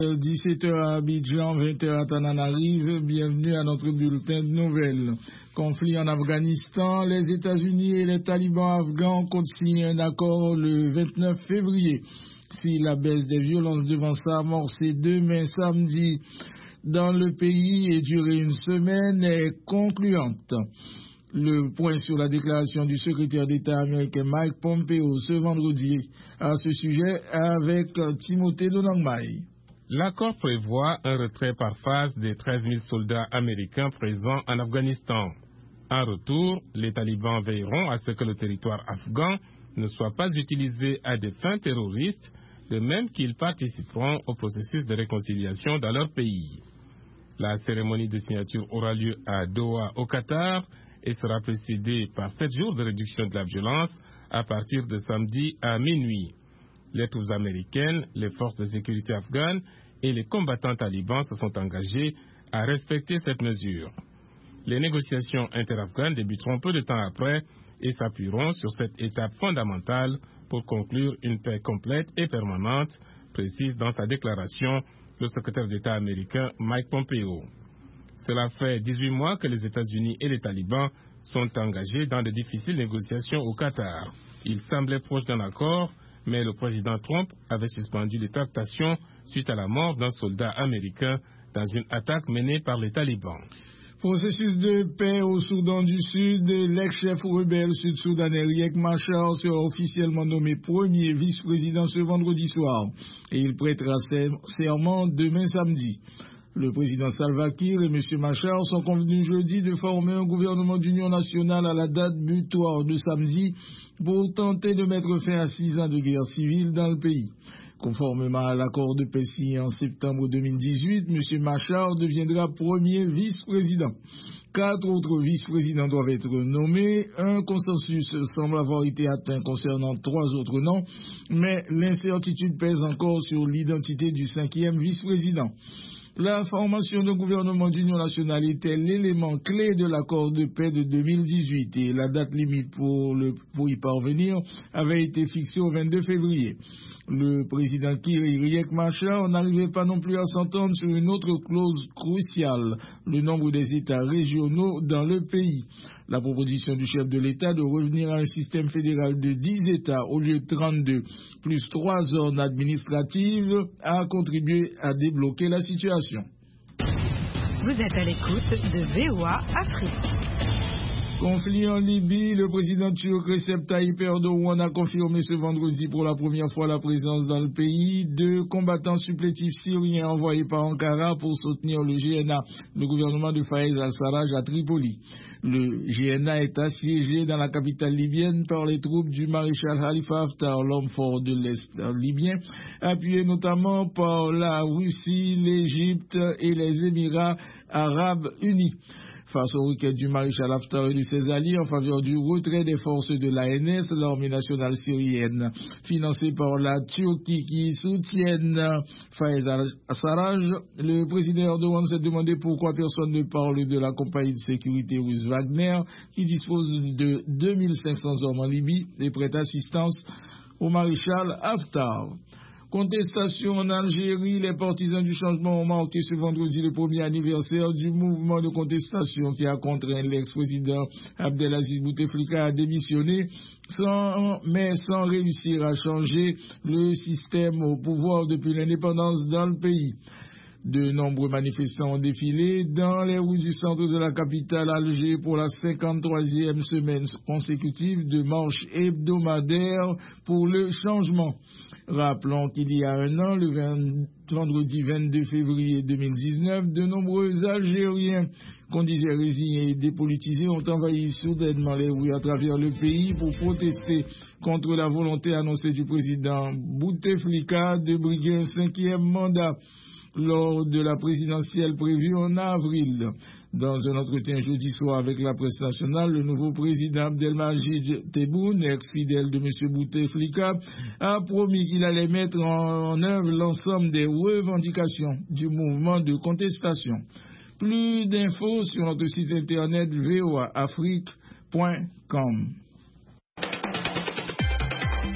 17h à Abidjan, 20h à Tananarive. Bienvenue à notre bulletin de nouvelles. Conflit en Afghanistan, les États-Unis et les talibans afghans comptent signer un accord le 29 février. Si la baisse des violences devant s'amorcer demain samedi dans le pays et durer une semaine est concluante. Le point sur la déclaration du secrétaire d'État américain Mike Pompeo ce vendredi à ce sujet avec Timothée Donangmai. L'accord prévoit un retrait par phase des 13 000 soldats américains présents en Afghanistan. En retour, les talibans veilleront à ce que le territoire afghan ne soit pas utilisé à des fins terroristes, de même qu'ils participeront au processus de réconciliation dans leur pays. La cérémonie de signature aura lieu à Doha, au Qatar, et sera précédée par 7 jours de réduction de la violence à partir de samedi à minuit. Les troupes américaines, les forces de sécurité afghanes et les combattants talibans se sont engagés à respecter cette mesure. Les négociations interafghanes débuteront peu de temps après et s'appuieront sur cette étape fondamentale pour conclure une paix complète et permanente, précise dans sa déclaration le secrétaire d'État américain Mike Pompeo. Cela fait 18 mois que les États-Unis et les talibans sont engagés dans de difficiles négociations au Qatar. Ils semblaient proches d'un accord, mais le président Trump avait suspendu les tractations suite à la mort d'un soldat américain dans une attaque menée par les talibans. Processus de paix au Soudan du Sud, l'ex-chef rebelle sud-soudanais Riek Machar sera officiellement nommé premier vice-président ce vendredi soir et il prêtera serment demain samedi. Le président Salva Kiir et M. Machar sont convenus jeudi de former un gouvernement d'union nationale à la date butoir de samedi pour tenter de mettre fin à 6 ans de guerre civile dans le pays. Conformément à l'accord de paix signé en septembre 2018, M. Machar deviendra premier vice-président. 4 autres vice-présidents doivent être nommés. Un consensus semble avoir été atteint concernant 3 autres noms, mais l'incertitude pèse encore sur l'identité du 5e vice-président. La formation d'un gouvernement d'union nationale était l'élément clé de l'accord de paix de 2018 et la date limite pour y parvenir avait été fixée au 22 février. Le président Kiir et Riek Machar n'arrivaient pas non plus à s'entendre sur une autre clause cruciale, le nombre des États régionaux dans le pays. La proposition du chef de l'État de revenir à un système fédéral de 10 États au lieu de 32, plus 3 zones administratives, a contribué à débloquer la situation. Vous êtes à l'écoute de VOA Afrique. Conflit en Libye, le président turc Recep Tayyip Erdogan a confirmé ce vendredi pour la première fois la présence dans le pays de combattants supplétifs syriens envoyés par Ankara pour soutenir le GNA, le gouvernement de Fayez al-Sarraj à Tripoli. Le GNA est assiégé dans la capitale libyenne par les troupes du maréchal Khalifa Haftar, l'homme fort de l'Est libyen, appuyé notamment par la Russie, l'Égypte et les Émirats arabes unis. Face aux requêtes du maréchal Haftar et de ses alliés en faveur du retrait des forces de l'ANS, l'armée nationale syrienne, financée par la Turquie qui soutiennent Fayez al-Sarraj, le président Erdogan s'est demandé pourquoi personne ne parle de la compagnie de sécurité russe Wagner, qui dispose de 2500 hommes en Libye et prête assistance au maréchal Haftar. Contestation en Algérie, les partisans du changement ont marqué ce vendredi le premier anniversaire du mouvement de contestation qui a contraint l'ex-président Abdelaziz Bouteflika à démissionner, mais sans réussir à changer le système au pouvoir depuis l'indépendance dans le pays. De nombreux manifestants ont défilé dans les rues du centre de la capitale Alger pour la 53e semaine consécutive de marche hebdomadaire pour le changement. Rappelons qu'il y a un an, le vendredi 22 février 2019, de nombreux Algériens qu'on disait résignés et dépolitisés ont envahi soudainement les rues à travers le pays pour protester contre la volonté annoncée du président Bouteflika de briguer un 5e mandat lors de la présidentielle prévue en avril. Dans un entretien jeudi soir avec la presse nationale, le nouveau président Abdelmajid Tebboune, ex-fidèle de M. Bouteflika, a promis qu'il allait mettre en œuvre l'ensemble des revendications du mouvement de contestation. Plus d'infos sur notre site internet voaafrique.com.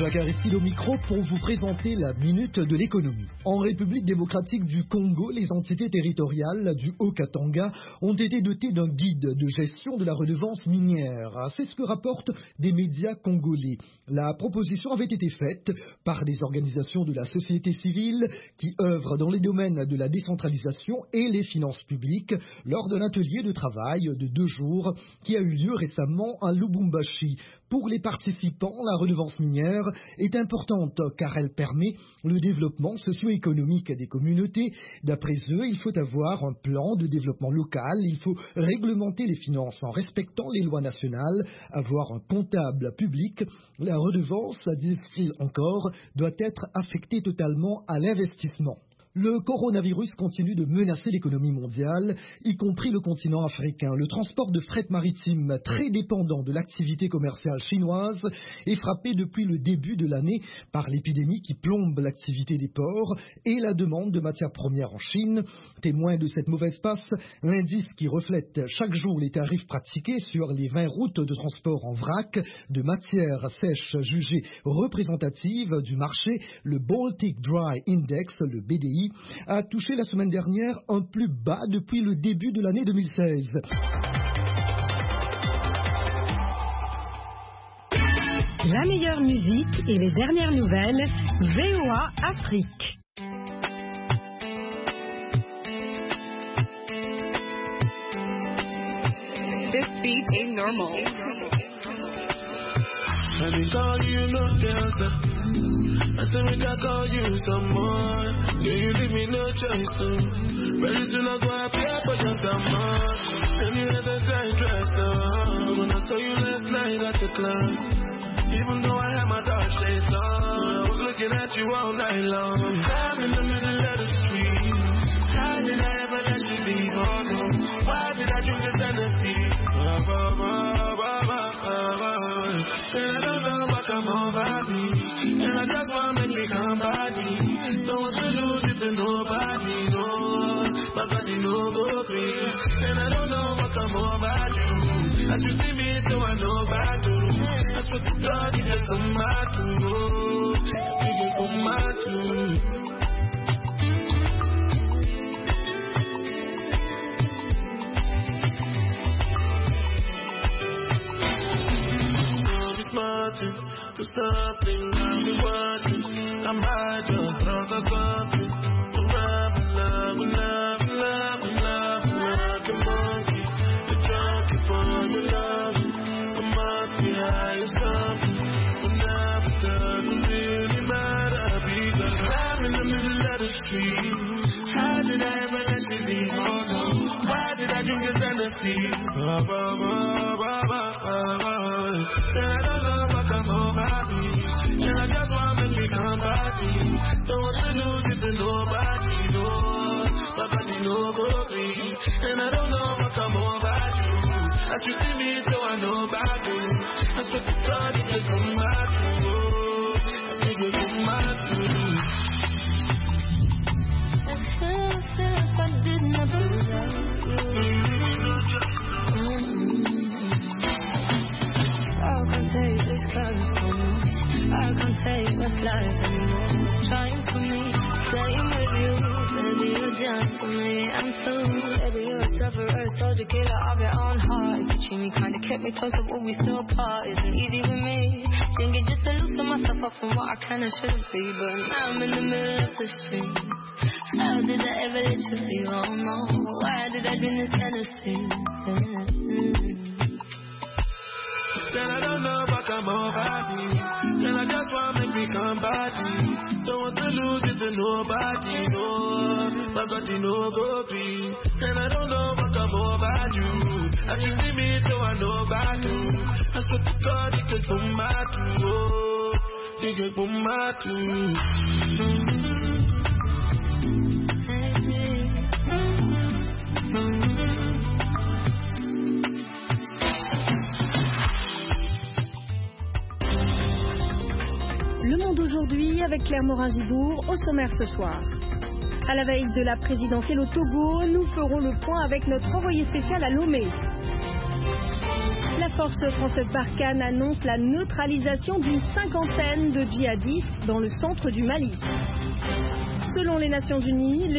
Jacques Aristide au micro pour vous présenter la Minute de l'économie. En République démocratique du Congo, les entités territoriales du Haut-Katanga ont été dotées d'un guide de gestion de la redevance minière. C'est ce que rapportent des médias congolais. La proposition avait été faite par des organisations de la société civile qui œuvrent dans les domaines de la décentralisation et les finances publiques lors d'un atelier de travail de 2 jours qui a eu lieu récemment à Lubumbashi. Pour les participants, la redevance minière est importante car elle permet le développement socio-économique des communautés. D'après eux, il faut avoir un plan de développement local, il faut réglementer les finances en respectant les lois nationales, avoir un comptable public. La redevance, disent-ils encore, doit être affectée totalement à l'investissement. Le coronavirus continue de menacer l'économie mondiale, y compris le continent africain. Le transport de fret maritime, très dépendant de l'activité commerciale chinoise, est frappé depuis le début de l'année par l'épidémie qui plombe l'activité des ports et la demande de matières premières en Chine. Témoin de cette mauvaise passe, l'indice qui reflète chaque jour les tarifs pratiqués sur les 20 routes de transport en vrac de matières sèches jugées représentatives du marché, le Baltic Dry Index, le BDI, a touché la semaine dernière un plus bas depuis le début de l'année 2016. La meilleure musique et les dernières nouvelles, VOA Afrique. This beat ain't normal. Let me call you no Delta. I said we can call you some more. Yeah, you leave me no choice, so very soon I go appear for your summer. And you had a tight dress on when I saw you last night at the club. Even though I had my dark shades on, I was looking at you all night long. I'm in the middle of the street. How did I ever let you leave? Oh no, why did I drink this Tennessee? And I don't know what come over me. And I just want to make me somebody. Don't want to lose it to nobody, no. My body no go free. And I don't know what come over you. As you see me, so I know about you. I swear to God, you get some mad to go. You get some mad to. To something I'll be watching. I might just drunk or something. Love, like a monkey. The junkie for your love. I must be high or something. But never doesn't really matter because I'm in the middle of the street. How did I ever let you leave? Oh no, why did I drink this Tennessee? And I don't know what come over me. And I just want to make me somebody. Don't want to lose it to nobody, no. My body no go free. And I don't know what come over you. As you see me, so I know about you. I swear to God, you can come back to you. You can come back to you. I feel if I did never love you. I can't take this curse from me. I can't take what's lies anymore. It's trying for me. Playing with you, baby, you're down for me. I'm so baby, you're a sufferer, soldier, killer of your own heart. If you treat me kinda, kept me closer, but we still apart. Isn't easy with me. Think it just to loosen myself up from what I can and shouldn't be. But now I'm in the middle of the street. How did I ever let you leave? Oh no, why did I drink this Tennessee? Then I don't know what come over me. Then I just want to make me somebody. Don't want to lose it to nobody, no. My body no go free. And I don't know what come over you. As you see me, so I know about you. I swear to God, you can come back to you. You can come back to you. Le Monde aujourd'hui avec Claire Morin-Gibourg au sommaire ce soir. À la veille de la présidentielle au Togo, nous ferons le point avec notre envoyé spécial à Lomé. La force française Barkhane annonce la neutralisation d'une 50aine de djihadistes dans le centre du Mali. Selon les Nations Unies,